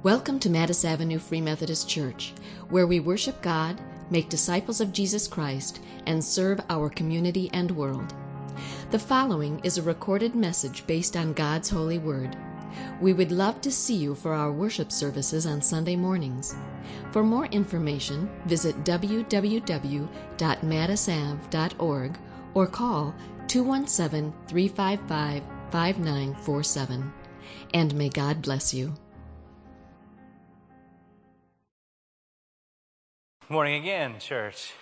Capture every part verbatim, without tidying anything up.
Welcome to Mattis Avenue Free Methodist Church, where we worship God, make disciples of Jesus Christ, and serve our community and world. The following is a recorded message based on God's holy word. We would love to see you for our worship services on Sunday mornings. For more information, visit w w w dot mattis av dot org or call two one seven, three five five, five nine four seven. And may God bless you. Good morning again, church.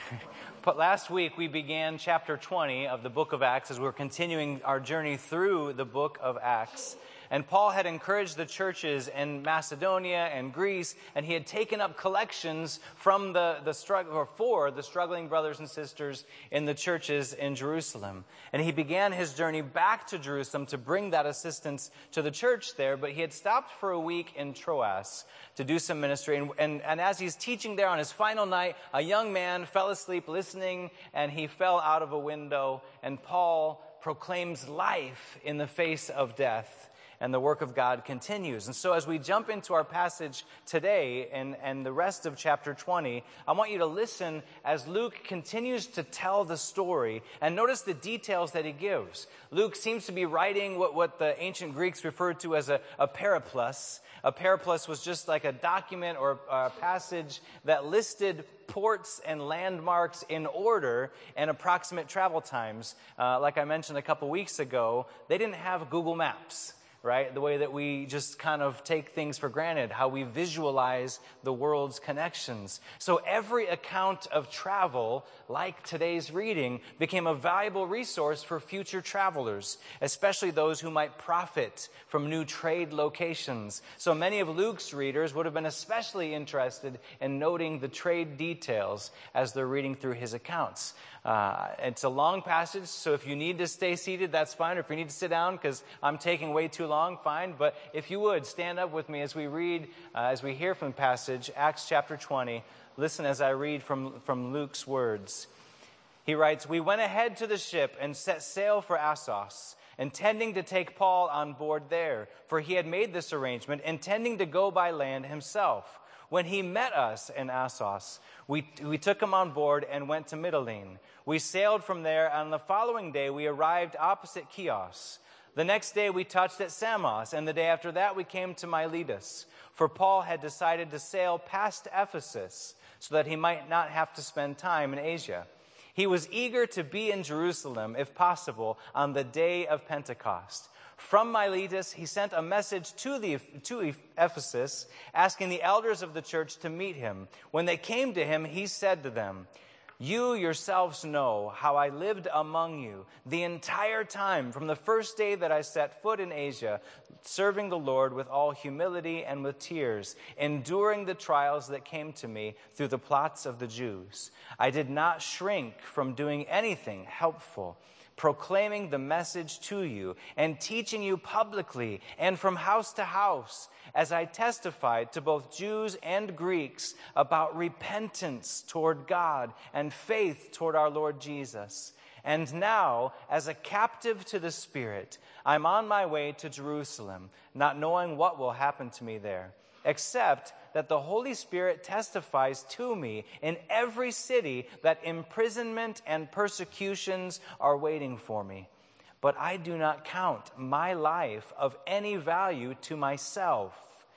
But last week we began chapter twenty of the book of Acts as we're continuing our journey through the book of Acts. And Paul had encouraged the churches in Macedonia and Greece, and he had taken up collections from the, the struggle, or for the struggling brothers and sisters in the churches in Jerusalem. And he began his journey back to Jerusalem to bring that assistance to the church there, but he had stopped for a week in Troas to do some ministry. And, and, and as he's teaching there on his final night, a young man fell asleep listening, and he fell out of a window, and Paul proclaims life in the face of death. And the work of God continues. And so as we jump into our passage today and, and the rest of chapter twenty, I want you to listen as Luke continues to tell the story and notice the details that he gives. Luke seems to be writing what, what the ancient Greeks referred to as a, a periplus. A periplus was just like a document or a passage that listed ports and landmarks in order and approximate travel times. Uh, like I mentioned a couple weeks ago, they didn't have Google Maps. Right? The way that we just kind of take things for granted, how we visualize the world's connections. So every account of travel, like today's reading, became a valuable resource for future travelers, especially those who might profit from new trade locations. So many of Luke's readers would have been especially interested in noting the trade details as they're reading through his accounts. Uh, it's a long passage, so if you need to stay seated, that's fine. Or if you need to sit down because I'm taking way too long, fine. But if you would, stand up with me as we read, uh, as we hear from the passage, Acts chapter twenty. Listen as I read from, from Luke's words. He writes, "We went ahead to the ship and set sail for Assos, intending to take Paul on board there, for he had made this arrangement, intending to go by land himself. When he met us in Assos, we, we took him on board and went to Mytilene. We sailed from there, and on the following day we arrived opposite Chios. The next day we touched at Samos, and the day after that we came to Miletus, for Paul had decided to sail past Ephesus so that he might not have to spend time in Asia. He was eager to be in Jerusalem, if possible, on the day of Pentecost. From Miletus, he sent a message to, the, to Ephesus, asking the elders of the church to meet him. When they came to him, he said to them, 'You yourselves know how I lived among you the entire time from the first day that I set foot in Asia, serving the Lord with all humility and with tears, enduring the trials that came to me through the plots of the Jews. I did not shrink from doing anything helpful, proclaiming the message to you and teaching you publicly and from house to house, as I testified to both Jews and Greeks about repentance toward God and faith toward our Lord Jesus. And now, as a captive to the Spirit, I'm on my way to Jerusalem, not knowing what will happen to me there, except that the Holy Spirit testifies to me in every city that imprisonment and persecutions are waiting for me. But I do not count my life of any value to myself,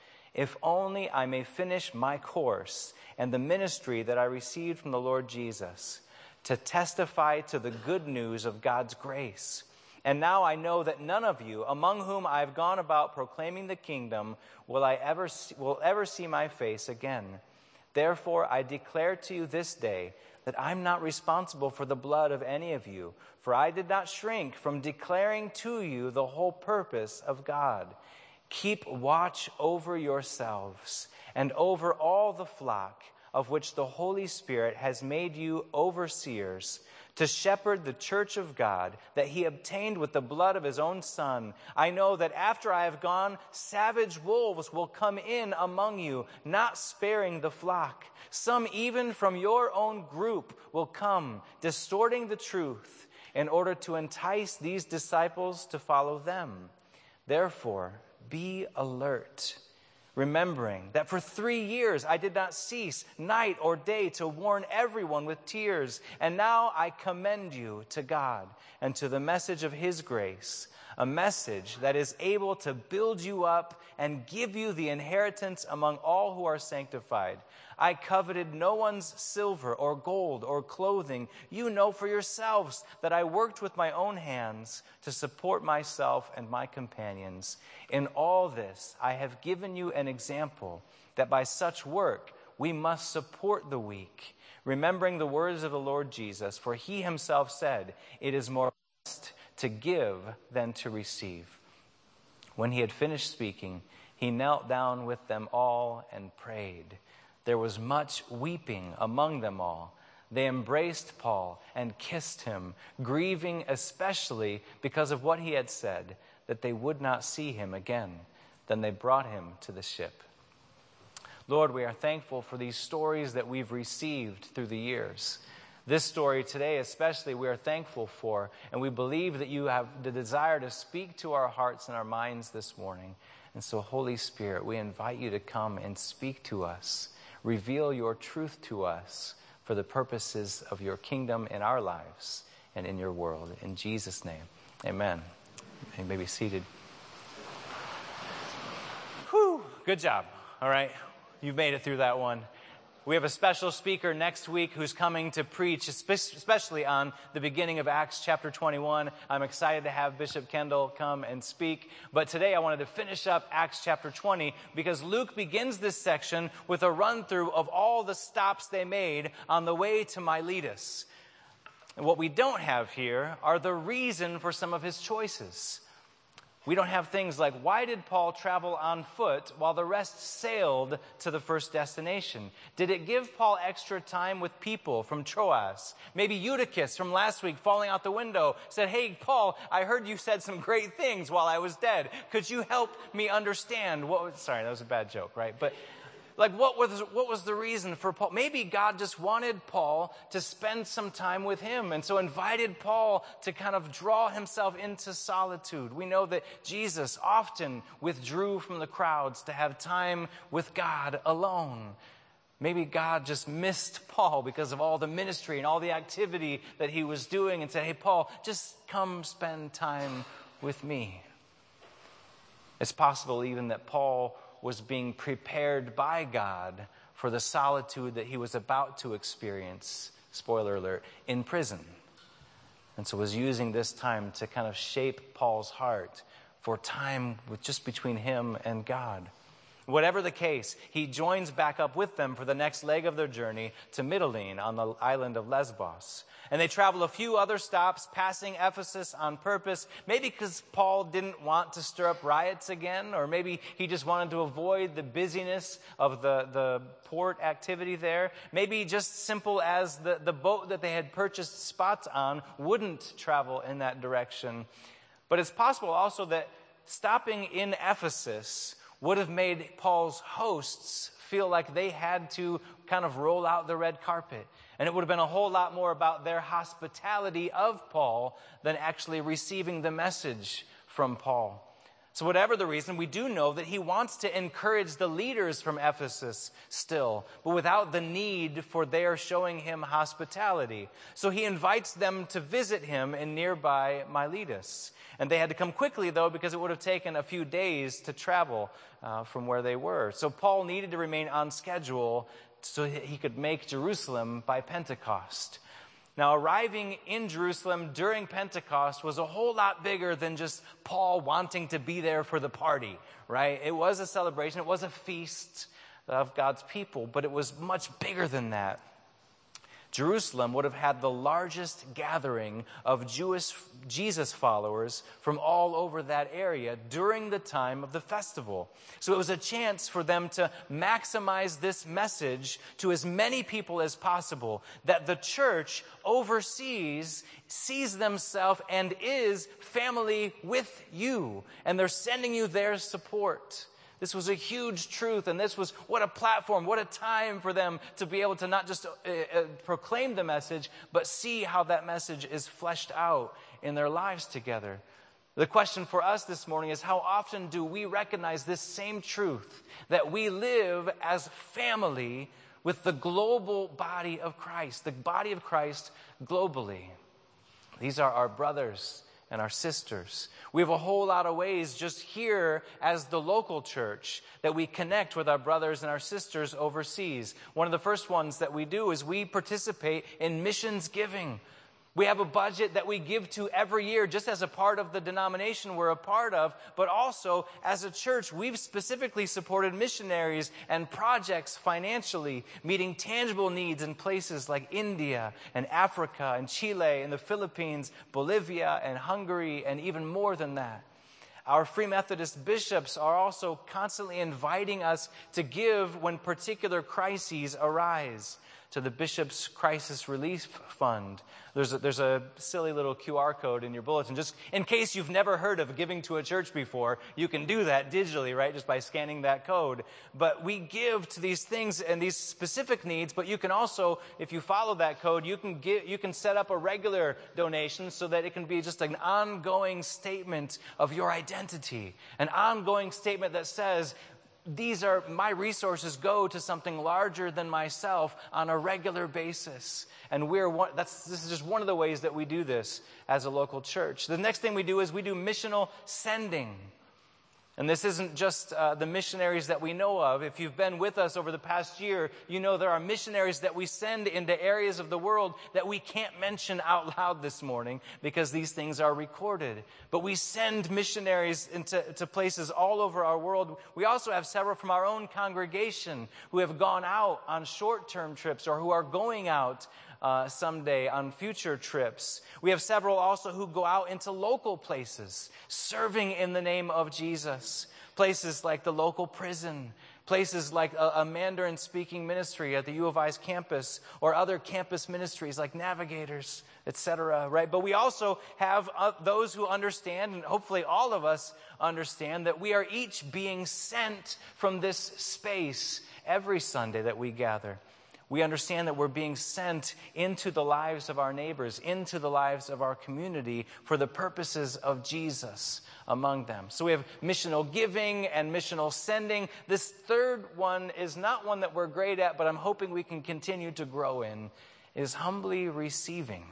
if only I may finish my course and the ministry that I received from the Lord Jesus, to testify to the good news of God's grace. And now I know that none of you, among whom I have gone about proclaiming the kingdom, will I ever see, will ever see my face again. Therefore I declare to you this day that I'm not responsible for the blood of any of you, for I did not shrink from declaring to you the whole purpose of God. Keep watch over yourselves and over all the flock of which the Holy Spirit has made you overseers, to shepherd the church of God that he obtained with the blood of his own Son. I know that after I have gone, savage wolves will come in among you, not sparing the flock. Some even from your own group will come, distorting the truth, in order to entice these disciples to follow them. Therefore, be alert. remembering that for three years I did not cease night or day to warn everyone with tears. And now I commend you to God and to the message of his grace, a message that is able to build you up and give you the inheritance among all who are sanctified. I coveted no one's silver or gold or clothing. You know for yourselves that I worked with my own hands to support myself and my companions. In all this, I have given you an example that by such work we must support the weak, remembering the words of the Lord Jesus, for he himself said, it is more blessed to give than to receive. When he had finished speaking, he knelt down with them all and prayed. There was much weeping among them all. They embraced Paul and kissed him, grieving especially because of what he had said, that they would not see him again. Then they brought him to the ship. Lord, we are thankful for these stories that we've received through the years. This story today especially we are thankful for, and we believe that you have the desire to speak to our hearts and our minds this morning. And so, Holy Spirit, we invite you to come and speak to us. Reveal your truth to us for the purposes of your kingdom in our lives and in your world. In Jesus' name, amen. You may be seated. Whew, good job. All right, you've made it through that one. We have a special speaker next week who's coming to preach, especially on the beginning of Acts chapter twenty-one. I'm excited to have Bishop Kendall come and speak. But today I wanted to finish up Acts chapter twenty because Luke begins this section with a run-through of all the stops they made on the way to Miletus. And what we don't have here are the reason for some of his choices. We don't have things like, why did Paul travel on foot while the rest sailed to the first destination? Did it give Paul extra time with people from Troas? Maybe Eutychus from last week falling out the window said, hey, Paul, I heard you said some great things while I was dead. Could you help me understand what was... Sorry, that was a bad joke, right? But... Like, what was what was the reason for Paul? Maybe God just wanted Paul to spend some time with him, and so invited Paul to kind of draw himself into solitude. We know that Jesus often withdrew from the crowds to have time with God alone. Maybe God just missed Paul because of all the ministry and all the activity that he was doing and said, hey, Paul, just come spend time with me. It's possible even that Paul was being prepared by God for the solitude that he was about to experience, spoiler alert, in prison. And so was using this time to kind of shape Paul's heart for time with just between him and God. Whatever the case, he joins back up with them for the next leg of their journey to Mytilene on the island of Lesbos. And they travel a few other stops, passing Ephesus on purpose, maybe because Paul didn't want to stir up riots again, or maybe he just wanted to avoid the busyness of the, the port activity there. Maybe just simple as the, the boat that they had purchased spots on wouldn't travel in that direction. But it's possible also that stopping in Ephesus would have made Paul's hosts feel like they had to kind of roll out the red carpet. And it would have been a whole lot more about their hospitality of Paul than actually receiving the message from Paul. So whatever the reason, we do know that he wants to encourage the leaders from Ephesus still, but without the need for their showing him hospitality. So he invites them to visit him in nearby Miletus. And they had to come quickly, though, because it would have taken a few days to travel uh, from where they were. So Paul needed to remain on schedule so he could make Jerusalem by Pentecost. Now, arriving in Jerusalem during Pentecost was a whole lot bigger than just Paul wanting to be there for the party, right? It was a celebration. It was a feast of God's people, but it was much bigger than that. Jerusalem would have had the largest gathering of Jewish Jesus followers from all over that area during the time of the festival. So it was a chance for them to maximize this message to as many people as possible, that the church overseas sees themselves and is family with you, and they're sending you their support. This was a huge truth, and this was what a platform, what a time for them to be able to not just uh, uh, proclaim the message, but see how that message is fleshed out in their lives together. The question for us this morning is, how often do we recognize this same truth, that we live as family with the global body of Christ, the body of Christ globally? These are our brothers and our sisters. We have a whole lot of ways just here as the local church that we connect with our brothers and our sisters overseas. One of the first ones that we do is we participate in missions giving. We have a budget that we give to every year just as a part of the denomination we're a part of, but also as a church, we've specifically supported missionaries and projects financially, meeting tangible needs in places like India and Africa and Chile and the Philippines, Bolivia and Hungary, and even more than that. Our Free Methodist bishops are also constantly inviting us to give when particular crises arise. To the Bishop's Crisis Relief Fund. There's a, there's a silly little Q R code in your bulletin. Just in case you've never heard of giving to a church before, you can do that digitally, right? Just by scanning that code. But we give to these things and these specific needs, but you can also, if you follow that code, you can get, you can set up a regular donation so that it can be just an ongoing statement of your identity. An ongoing statement that says, these are my resources go to something larger than myself on a regular basis. And we're one, that's this is just one of the ways that we do this as a local church. The next thing we do is we do missional sending. And this isn't just uh, the missionaries that we know of. If you've been with us over the past year, you know there are missionaries that we send into areas of the world that we can't mention out loud this morning because these things are recorded. But we send missionaries into to places all over our world. We also have several from our own congregation who have gone out on short-term trips or who are going out Uh, someday on future trips. We have several also who go out into local places, serving in the name of Jesus. Places like the local prison, places like a, a Mandarin-speaking ministry at the U of I's campus, or other campus ministries like Navigators, et cetera. Right? But we also have uh, those who understand, and hopefully all of us understand, that we are each being sent from this space every Sunday that we gather. We understand that we're being sent into the lives of our neighbors, into the lives of our community for the purposes of Jesus among them. So we have missional giving and missional sending. This third one is not one that we're great at, but I'm hoping we can continue to grow in, is humbly receiving.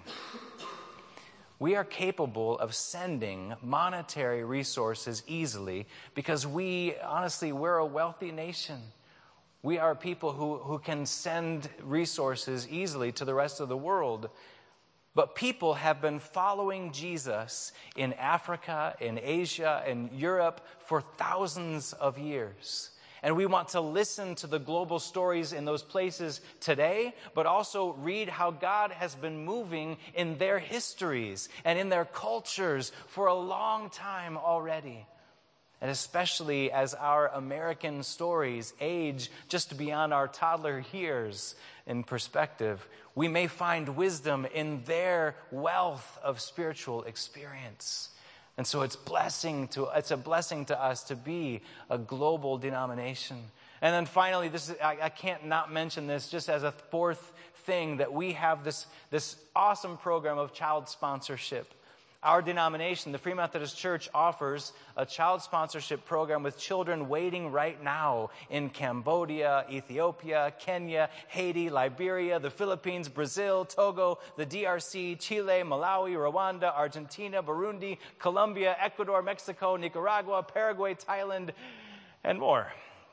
We are capable of sending monetary resources easily because we, honestly, we're a wealthy nation. We are people who, who can send resources easily to the rest of the world. But people have been following Jesus in Africa, in Asia, in Europe for thousands of years. And we want to listen to the global stories in those places today, but also read how God has been moving in their histories and in their cultures for a long time already. And especially as our American stories age just beyond our toddler years in perspective, we may find wisdom in their wealth of spiritual experience. And so it's blessing to it's a blessing to us to be a global denomination. And then finally, this is, I, I can't not mention this just as a fourth thing, that we have this, this awesome program of child sponsorship. Our denomination, the Free Methodist Church, offers a child sponsorship program with children waiting right now in Cambodia, Ethiopia, Kenya, Haiti, Liberia, the Philippines, Brazil, Togo, the D R C, Chile, Malawi, Rwanda, Argentina, Burundi, Colombia, Ecuador, Mexico, Nicaragua, Paraguay, Thailand, and more.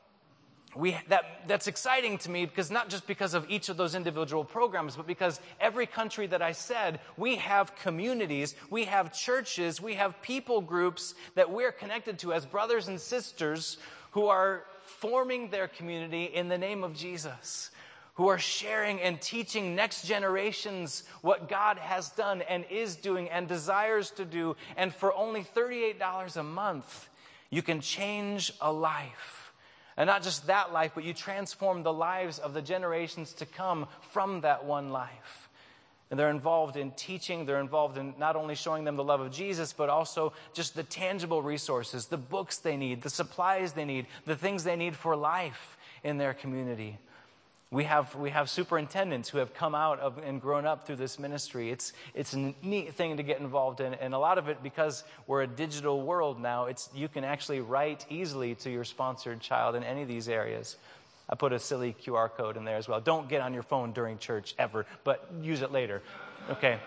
We, that, that's exciting to me because not just because of each of those individual programs, but because every country that I said, we have communities, we have churches, we have people groups that we're connected to as brothers and sisters who are forming their community in the name of Jesus, who are sharing and teaching next generations what God has done and is doing and desires to do. And for only thirty-eight dollars a month, you can change a life. And not just that life, but you transform the lives of the generations to come from that one life. And they're involved in teaching. They're involved in not only showing them the love of Jesus, but also just the tangible resources, the books they need, the supplies they need, the things they need for life in their community. We have we have superintendents who have come out of and grown up through this ministry. It's it's a neat thing to get involved in, and a lot of it, because we're a digital world now, it's you can actually write easily to your sponsored child in any of these areas. I put a silly Q R code in there as well. Don't get on your phone during church ever, but use it later. Okay.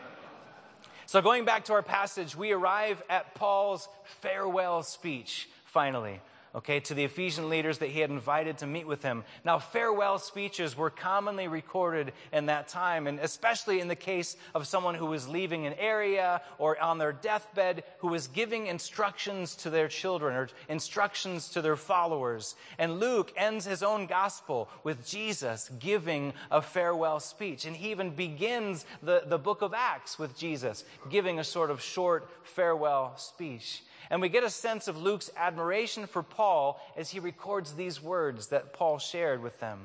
So going back to our passage, we arrive at Paul's farewell speech, finally. Okay, to the Ephesian leaders that he had invited to meet with him. Now, farewell speeches were commonly recorded in that time, and especially in the case of someone who was leaving an area or on their deathbed, who was giving instructions to their children or instructions to their followers. And Luke ends his own gospel with Jesus giving a farewell speech. And he even begins the, the book of Acts with Jesus giving a sort of short farewell speech. And we get a sense of Luke's admiration for Paul as he records these words that Paul shared with them.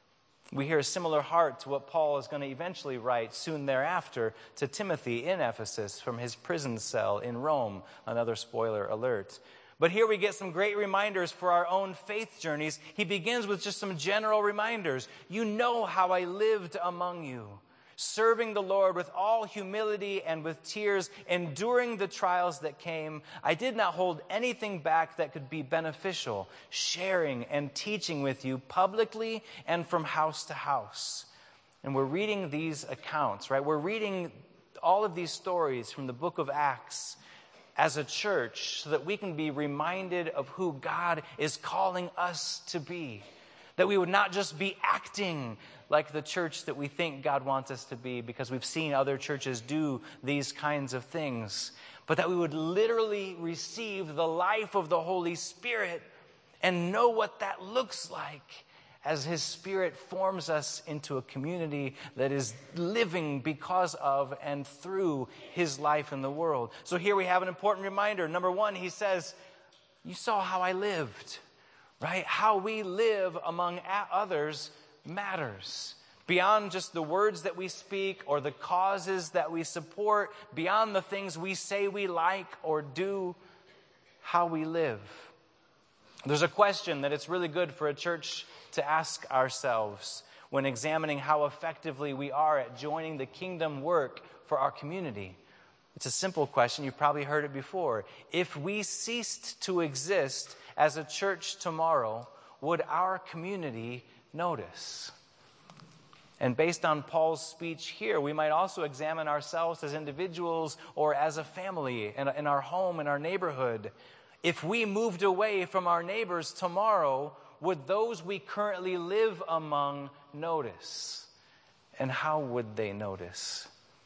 We hear a similar heart to what Paul is going to eventually write soon thereafter to Timothy in Ephesus from his prison cell in Rome. Another spoiler alert. But here we get some great reminders for our own faith journeys. He begins with just some general reminders. You know how I lived among you, serving the Lord with all humility and with tears, enduring the trials that came. I did not hold anything back that could be beneficial, sharing and teaching with you publicly and from house to house. And we're reading these accounts, right? We're reading all of these stories from the book of Acts as a church so that we can be reminded of who God is calling us to be. That we would not just be acting like the church that we think God wants us to be because we've seen other churches do these kinds of things, but that we would literally receive the life of the Holy Spirit and know what that looks like as His Spirit forms us into a community that is living because of and through His life in the world. So here we have an important reminder. Number one, he says, you saw how I lived, right? How we live among others matters. Beyond just the words that we speak or the causes that we support, beyond the things we say we like or do, how we live. There's a question that it's really good for a church to ask ourselves when examining how effectively we are at joining the kingdom work for our community. It's a simple question. You've probably heard it before. If we ceased to exist as a church tomorrow, would our community notice? And based on Paul's speech here, we might also examine ourselves as individuals or as a family in, in our home, in our neighborhood. If we moved away from our neighbors tomorrow, would those we currently live among notice? And how would they notice?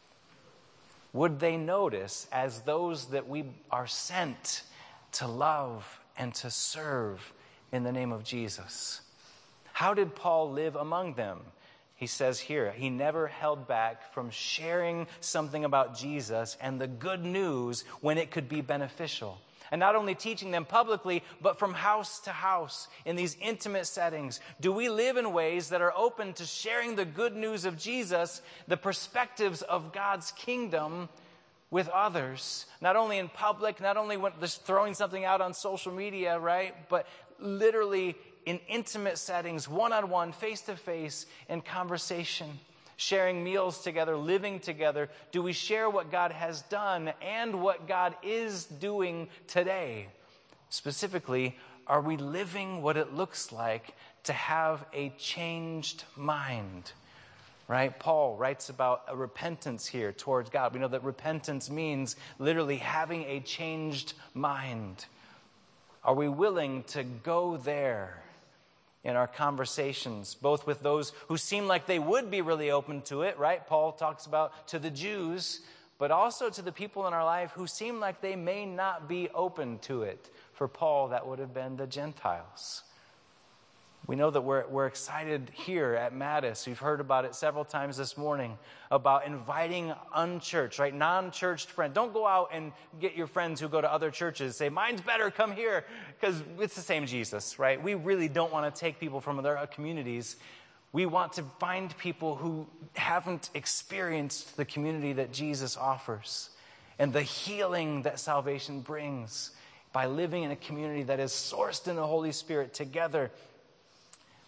Would they notice as those that we are sent to love and to serve in the name of Jesus? How did Paul live among them? He says here, he never held back from sharing something about Jesus and the good news when it could be beneficial. And not only teaching them publicly, but from house to house in these intimate settings. Do we live in ways that are open to sharing the good news of Jesus, the perspectives of God's kingdom with others? Not only in public, not only when just throwing something out on social media, right? But literally in intimate settings, one-on-one, face-to-face, in conversation, sharing meals together, living together. Do we share what God has done and what God is doing today? Specifically, are we living what it looks like to have a changed mind? Right? Paul writes about a repentance here towards God. We know that repentance means literally having a changed mind. Are we willing to go there in our conversations, both with those who seem like they would be really open to it, right? Paul talks about to the Jews, but also to the people in our life who seem like they may not be open to it. For Paul, that would have been the Gentiles. We know that we're, we're excited here at Mattis. We've heard about it several times this morning about inviting unchurched, right, non-churched friends. Don't go out and get your friends who go to other churches. Say, mine's better, come here, because it's the same Jesus, right? We really don't want to take people from other communities. We want to find people who haven't experienced the community that Jesus offers and the healing that salvation brings by living in a community that is sourced in the Holy Spirit together.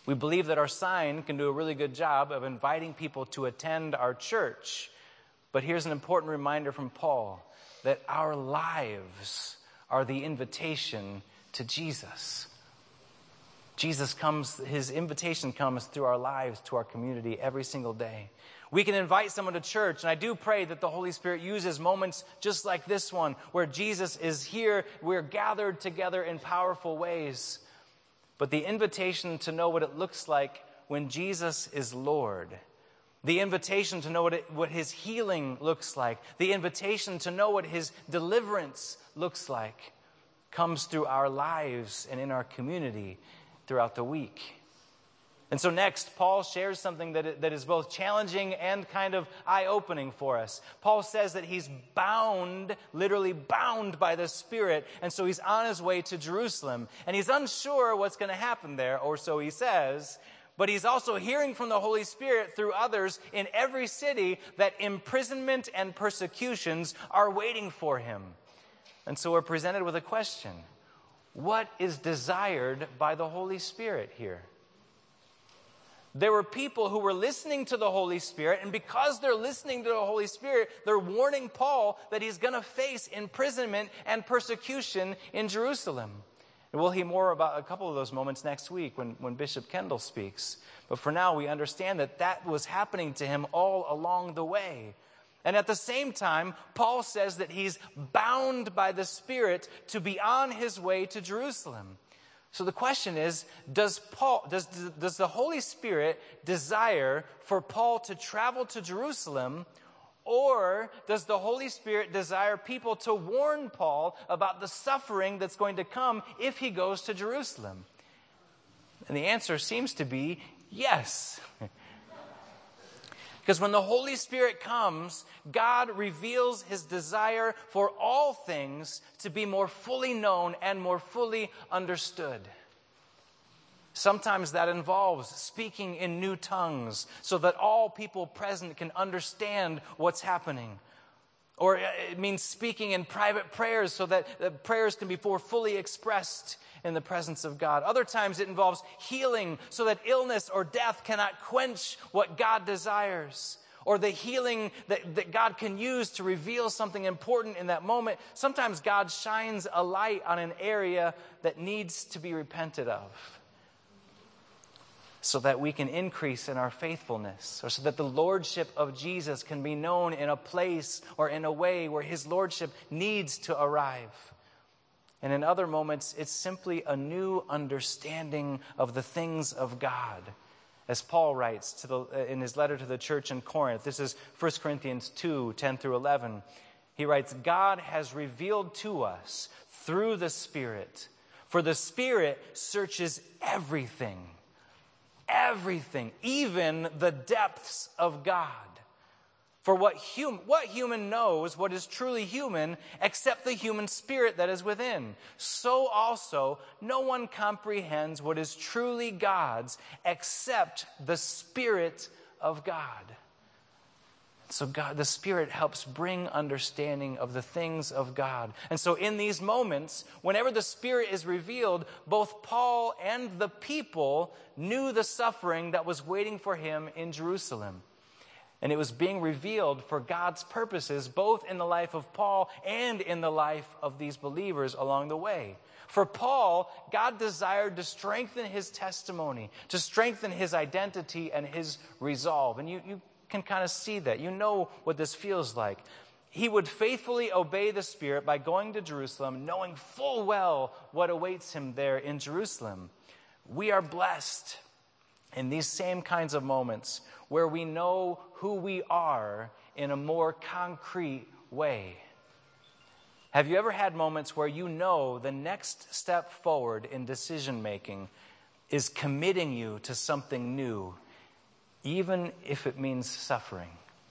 We believe that our sign can do a really good job of inviting people to attend our church. But here's an important reminder from Paul that our lives are the invitation to Jesus. Jesus comes, his invitation comes through our lives to our community every single day. We can invite someone to church, and I do pray that the Holy Spirit uses moments just like this one, where Jesus is here, we're gathered together in powerful ways. But the invitation to know what it looks like when Jesus is Lord, the invitation to know what, it, what his healing looks like, the invitation to know what his deliverance looks like, comes through our lives and in our community throughout the week. And so next, Paul shares something that, that is both challenging and kind of eye-opening for us. Paul says that he's bound, literally bound by the Spirit, and so he's on his way to Jerusalem. And he's unsure what's going to happen there, or so he says, but he's also hearing from the Holy Spirit through others in every city that imprisonment and persecutions are waiting for him. And so we're presented with a question. What is desired by the Holy Spirit here? There were people who were listening to the Holy Spirit, and because they're listening to the Holy Spirit, they're warning Paul that he's going to face imprisonment and persecution in Jerusalem. And we'll hear more about a couple of those moments next week when, when Bishop Kendall speaks. But for now, we understand that that was happening to him all along the way. And at the same time, Paul says that he's bound by the Spirit to be on his way to Jerusalem. So the question is, does Paul, does, does the Holy Spirit desire for Paul to travel to Jerusalem, or does the Holy Spirit desire people to warn Paul about the suffering that's going to come if he goes to Jerusalem? And the answer seems to be yes. Because when the Holy Spirit comes, God reveals his desire for all things to be more fully known and more fully understood. Sometimes that involves speaking in new tongues so that all people present can understand what's happening. Or it means speaking in private prayers so that the prayers can be more fully expressed in the presence of God. Other times it involves healing so that illness or death cannot quench what God desires. Or the healing that, that God can use to reveal something important in that moment. Sometimes God shines a light on an area that needs to be repented of, so that we can increase in our faithfulness, or so that the lordship of Jesus can be known in a place or in a way where his lordship needs to arrive. And in other moments, it's simply a new understanding of the things of God. As Paul writes to the, in his letter to the church in Corinth, this is First Corinthians two, ten through eleven. He writes, God has revealed to us through the Spirit, for the Spirit searches everything, everything, even the depths of God. For what, hum, what human knows what is truly human except the human spirit that is within? So also, no one comprehends what is truly God's except the Spirit of God. So God, the Spirit helps bring understanding of the things of God. And so in these moments, whenever the Spirit is revealed, both Paul and the people knew the suffering that was waiting for him in Jerusalem. And it was being revealed for God's purposes, both in the life of Paul and in the life of these believers along the way. For Paul, God desired to strengthen his testimony, to strengthen his identity and his resolve. And you, you can kind of see that. You know what this feels like. He would faithfully obey the Spirit by going to Jerusalem, knowing full well what awaits him there in Jerusalem. We are blessed in these same kinds of moments where we know who we are in a more concrete way. Have you ever had moments where you know the next step forward in decision making is committing you to something new, even if it means suffering?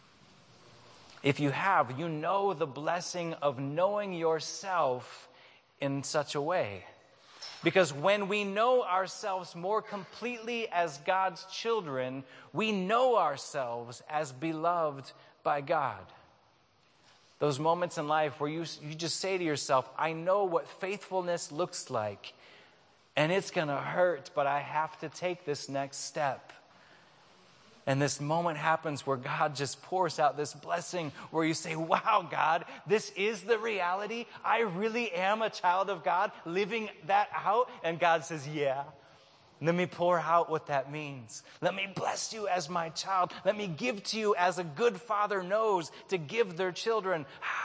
If you have, you know the blessing of knowing yourself in such a way. Because when we know ourselves more completely as God's children, we know ourselves as beloved by God. Those moments in life where you, you just say to yourself, I know what faithfulness looks like. And it's going to hurt, but I have to take this next step. And this moment happens where God just pours out this blessing where you say, wow, God, this is the reality. I really am a child of God living that out. And God says, yeah. Let me pour out what that means. Let me bless you as my child. Let me give to you as a good father knows to give their children.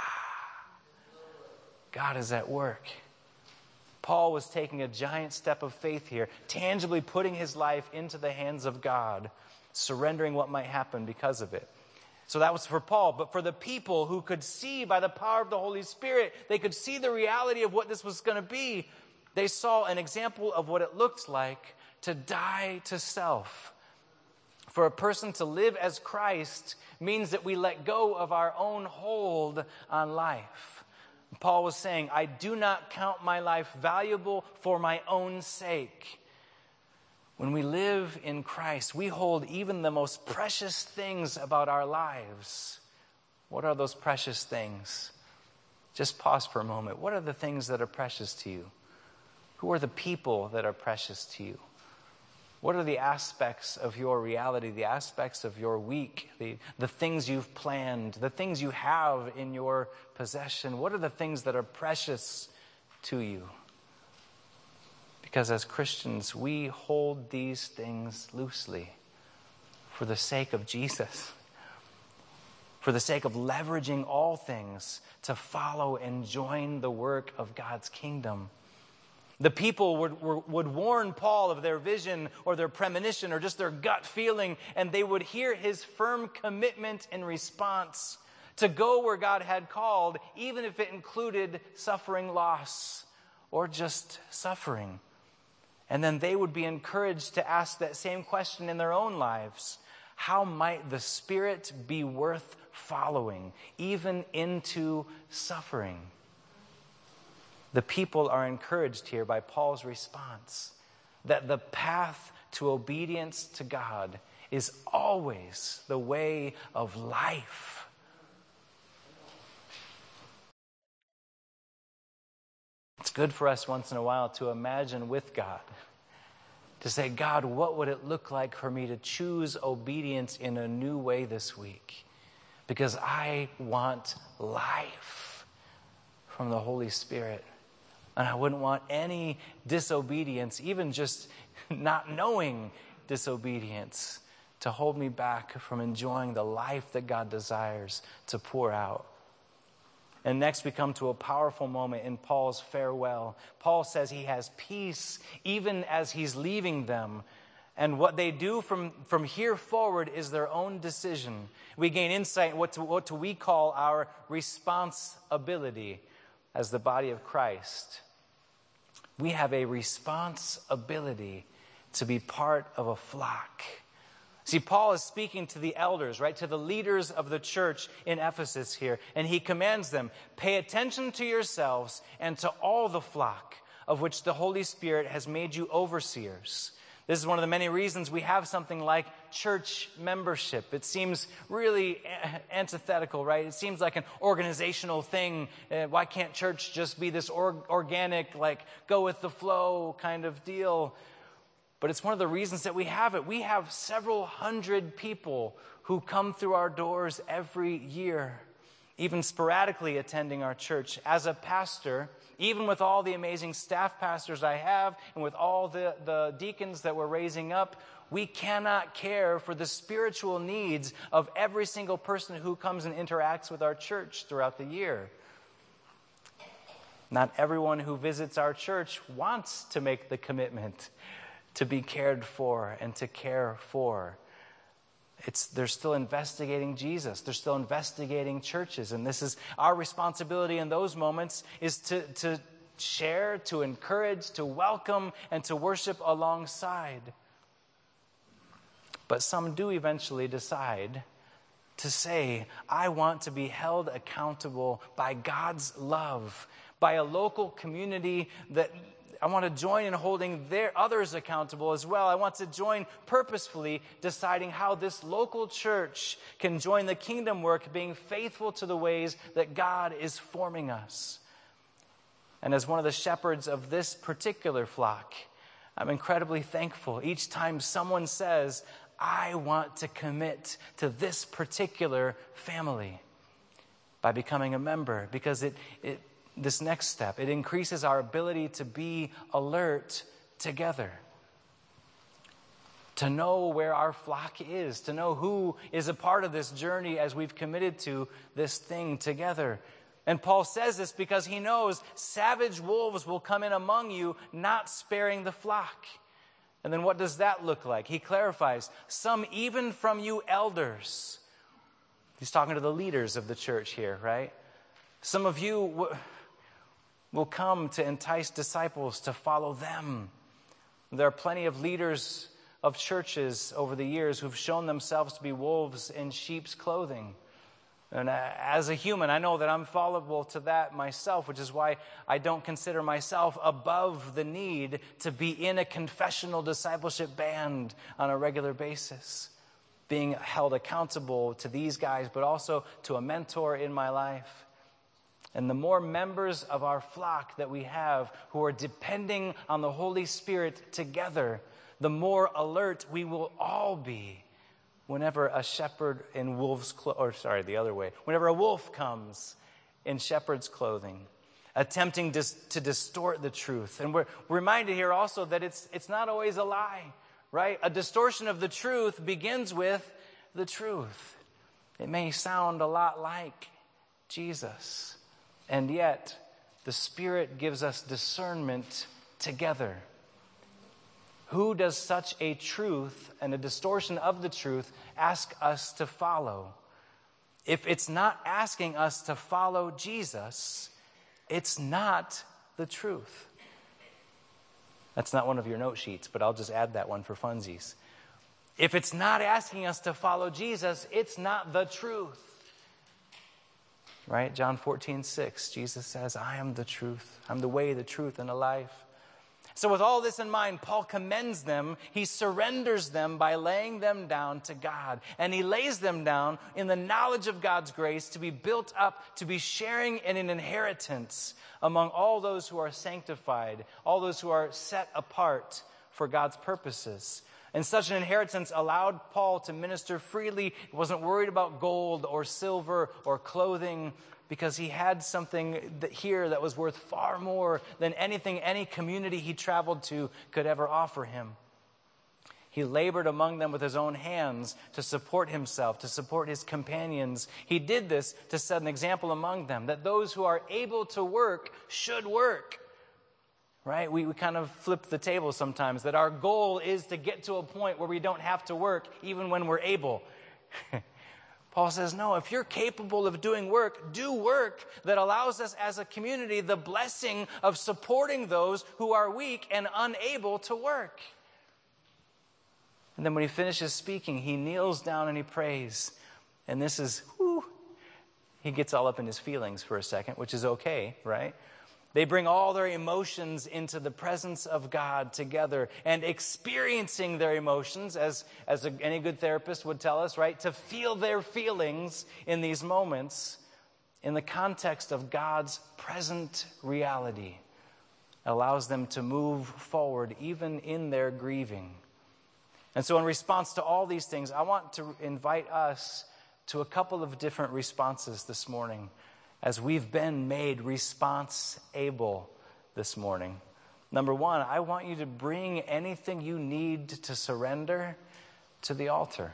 God is at work. Paul was taking a giant step of faith here, tangibly putting his life into the hands of God, surrendering what might happen because of it. So that was for Paul. But for the people who could see by the power of the Holy Spirit, they could see the reality of what this was going to be. They saw an example of what it looked like to die to self. For a person to live as Christ means that we let go of our own hold on life. Paul was saying, I do not count my life valuable for my own sake. When we live in Christ, we hold even the most precious things about our lives. What are those precious things? Just pause for a moment. What are the things that are precious to you? Who are the people that are precious to you? What are the aspects of your reality, the aspects of your week, the, the things you've planned, the things you have in your possession? What are the things that are precious to you? Because as Christians, we hold these things loosely for the sake of Jesus, for the sake of leveraging all things to follow and join the work of God's kingdom. The people would, would warn Paul of their vision or their premonition or just their gut feeling, and they would hear his firm commitment in response to go where God had called, even if it included suffering loss or just suffering. And then they would be encouraged to ask that same question in their own lives. How might the Spirit be worth following, even into suffering? The people are encouraged here by Paul's response that the path to obedience to God is always the way of life. It's good for us once in a while to imagine with God, to say, God, what would it look like for me to choose obedience in a new way this week? Because I want life from the Holy Spirit. And I wouldn't want any disobedience, even just not knowing disobedience, to hold me back from enjoying the life that God desires to pour out. And next we come to a powerful moment in Paul's farewell. Paul says he has peace even as he's leaving them. And what they do from, from here forward is their own decision. We gain insight in what, to, what to we call our responsibility as the body of Christ. We have a responsibility to be part of a flock. See, Paul is speaking to the elders, right? To the leaders of the church in Ephesus here. And he commands them, pay attention to yourselves and to all the flock of which the Holy Spirit has made you overseers. This is one of the many reasons we have something like church membership. It seems really antithetical, right? It seems like an organizational thing. Uh, why can't church just be this org- organic, like go with the flow kind of deal? But it's one of the reasons that we have it. We have several hundred people who come through our doors every year, even sporadically attending our church. As a pastor, even with all the amazing staff pastors I have and with all the, the deacons that we're raising up, we cannot care for the spiritual needs of every single person who comes and interacts with our church throughout the year. Not everyone who visits our church wants to make the commitment to be cared for and to care for. It's, they're still investigating Jesus. They're still investigating churches. And this is our responsibility in those moments, is to, to share, to encourage, to welcome, and to worship alongside. But some do eventually decide to say, I want to be held accountable by God's love, by a local community that I want to join in holding their others accountable as well. I want to join purposefully deciding how this local church can join the kingdom work, being faithful to the ways that God is forming us. And as one of the shepherds of this particular flock, I'm incredibly thankful each time someone says, I want to commit to this particular family by becoming a member, because it, it this next step, it increases our ability to be alert together, to know where our flock is, to know who is a part of this journey as we've committed to this thing together. And Paul says this because he knows savage wolves will come in among you, not sparing the flock. And then what does that look like? He clarifies, some even from you elders. He's talking to the leaders of the church here, right? Some of you w- will come to entice disciples to follow them. There are plenty of leaders of churches over the years who've shown themselves to be wolves in sheep's clothing. And as a human, I know that I'm fallible to that myself, which is why I don't consider myself above the need to be in a confessional discipleship band on a regular basis, being held accountable to these guys, but also to a mentor in my life. And the more members of our flock that we have who are depending on the Holy Spirit together, the more alert we will all be whenever a shepherd in wolf's clo- or sorry, the other way, whenever a wolf comes in shepherd's clothing, attempting to, to distort the truth. And we're reminded here also that it's it's not always a lie, right? A distortion of the truth begins with the truth. It may sound a lot like Jesus, and yet the Spirit gives us discernment together. Who does such a truth and a distortion of the truth ask us to follow? If it's not asking us to follow Jesus, it's not the truth. That's not one of your note sheets, but I'll just add that one for funsies. If it's not asking us to follow Jesus, it's not the truth. Right? John fourteen six, Jesus says, I am the truth. I'm the way, the truth, and the life. So with all this in mind, Paul commends them. He surrenders them by laying them down to God. And he lays them down in the knowledge of God's grace to be built up, to be sharing in an inheritance among all those who are sanctified, all those who are set apart for God's purposes. And such an inheritance allowed Paul to minister freely. He wasn't worried about gold or silver or clothing, because he had something that here that was worth far more than anything any community he traveled to could ever offer him. He labored among them with his own hands to support himself, to support his companions. He did this to set an example among them, that those who are able to work should work. Right? We, we kind of flip the table sometimes, that our goal is to get to a point where we don't have to work even when we're able. Paul says, no, if you're capable of doing work, do work that allows us as a community the blessing of supporting those who are weak and unable to work. And then when he finishes speaking, he kneels down and he prays. And this is, whew, he gets all up in his feelings for a second, which is okay, right? They bring all their emotions into the presence of God together, and experiencing their emotions, as, as a, any good therapist would tell us, right? To feel their feelings in these moments in the context of God's present reality allows them to move forward even in their grieving. And so in response to all these things, I want to invite us to a couple of different responses this morning, as we've been made response-able this morning. Number one, I want you to bring anything you need to surrender to the altar.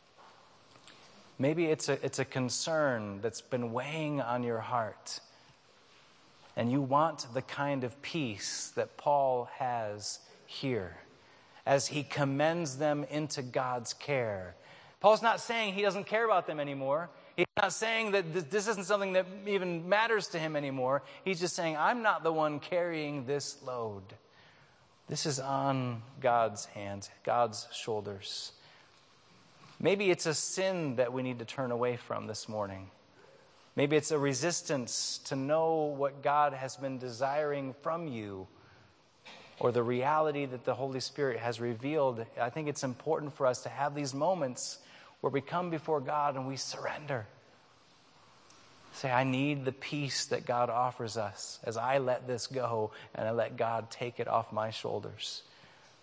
Maybe it's a, it's a concern that's been weighing on your heart, and you want the kind of peace that Paul has here as he commends them into God's care. Paul's not saying he doesn't care about them anymore. He's not saying that this isn't something that even matters to him anymore. He's just saying, I'm not the one carrying this load. This is on God's hands, God's shoulders. Maybe it's a sin that we need to turn away from this morning. Maybe it's a resistance to know what God has been desiring from you, or the reality that the Holy Spirit has revealed. I think it's important for us to have these moments where we come before God and we surrender. Say, I need the peace that God offers us as I let this go and I let God take it off my shoulders.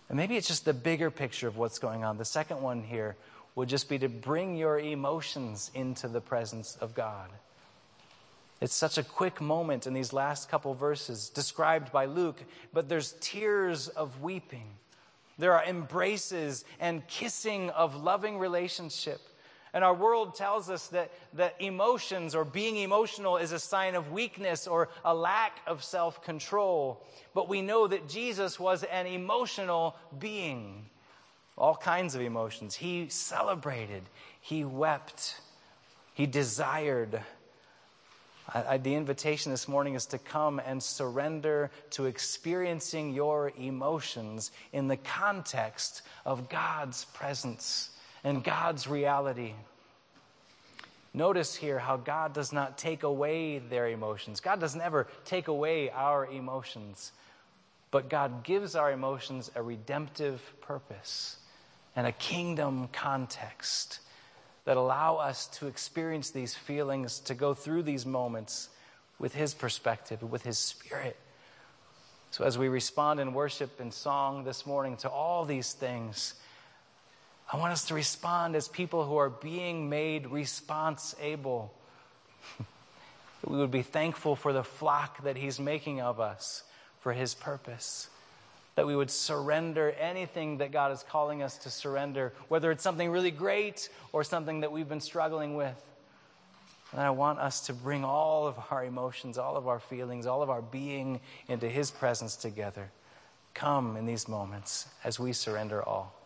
And maybe it's just the bigger picture of what's going on. The second one here would just be to bring your emotions into the presence of God. It's such a quick moment in these last couple verses described by Luke, but there's tears of weeping. There are embraces and kissing of loving relationship. And our world tells us that, that emotions or being emotional is a sign of weakness or a lack of self-control. But we know that Jesus was an emotional being. All kinds of emotions. He celebrated. He wept. He desired. I, I, the invitation this morning is to come and surrender to experiencing your emotions in the context of God's presence and God's reality. Notice here how God does not take away their emotions. God doesn't ever take away our emotions. But God gives our emotions a redemptive purpose and a kingdom context that allow us to experience these feelings, to go through these moments with His perspective, with His Spirit. So as we respond in worship and song this morning to all these things, I want us to respond as people who are being made response-able. We would be thankful for the flock that He's making of us for His purpose. That we would surrender anything that God is calling us to surrender, whether it's something really great or something that we've been struggling with. And I want us to bring all of our emotions, all of our feelings, all of our being into His presence together. Come in these moments as we surrender all.